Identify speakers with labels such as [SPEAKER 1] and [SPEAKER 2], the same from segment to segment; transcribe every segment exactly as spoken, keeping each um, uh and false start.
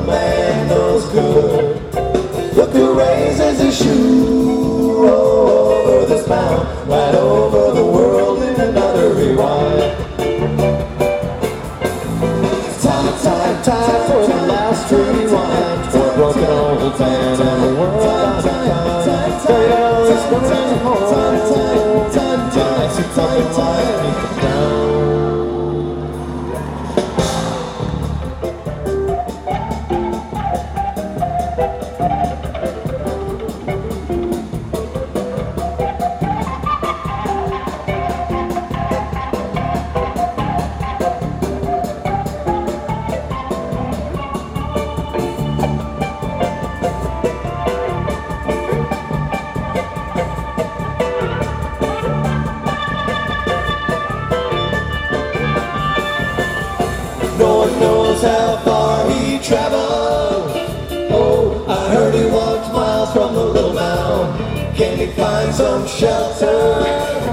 [SPEAKER 1] old man knows good. Look who raises his shoe over this mound, right over the world in another rewind. Time, time, time for the last rewind, for a broken old man and the world unkind. They always bring home, till I see something like me down. No one knows how far he traveled. Oh, I heard he walked miles from the little mound. Can he find some shelter?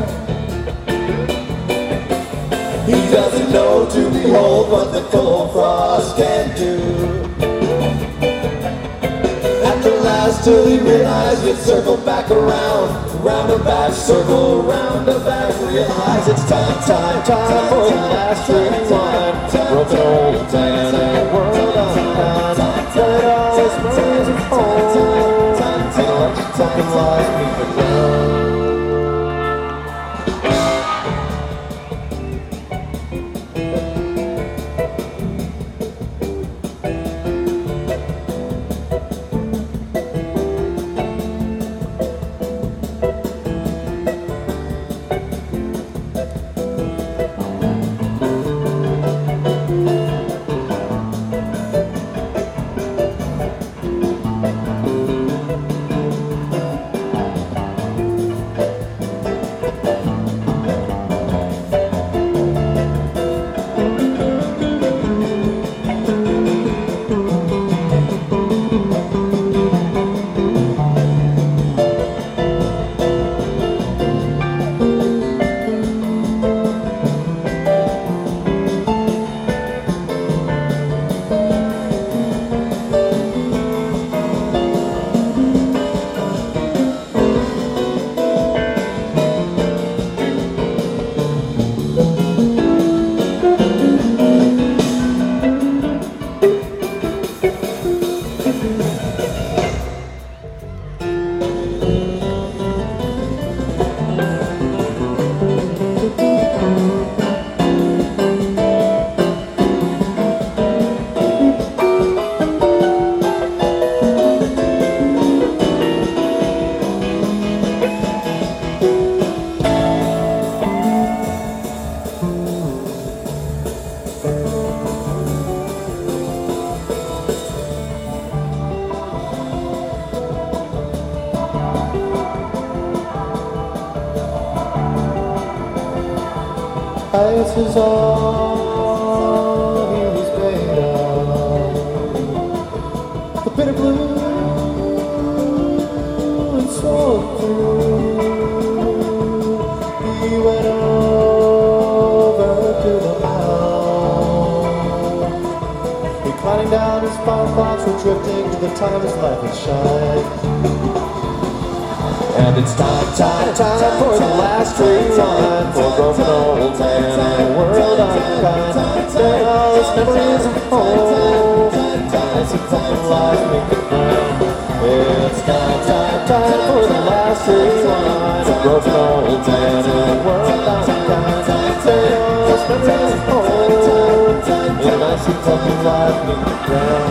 [SPEAKER 1] He doesn't know to behold what the cold frost can do. At the last, till he realized he'd circle back around, round and back, circle round and back, realize it's time, time, time for the last rewind. Broken old man and world unkind, that always brings it home, and lets you fucking lies me down. Ice is all he was made of, the bitter blue and swallowed through. He went over to the mound, reclining down, his fine thoughts were drifting to the time his life had shined. And it's time, time, time for the last rewind, for a broken old man and a world unkind. They all his memories of home, as he fucking lies me down. It's time, time, time for the last rewind, a broken old man and a world unkind. They all his memories of home, and as he fucking lies me down.